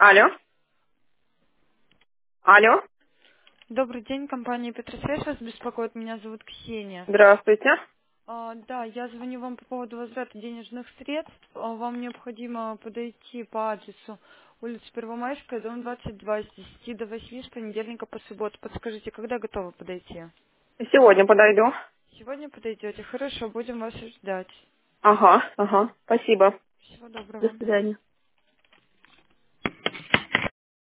Алло. Алло. Добрый день, компания Петросвязь вас беспокоит. Меня зовут Ксения. Здравствуйте. Да, я звоню вам по поводу возврата денежных средств. Вам необходимо подойти по адресу улица Первомайская, дом 22, с 10 до 8, с понедельника по субботу. Подскажите, когда готовы подойти? Сегодня подойду. Сегодня подойдете? Хорошо, будем вас ждать. Ага, ага. Спасибо. Всего До доброго. свидания.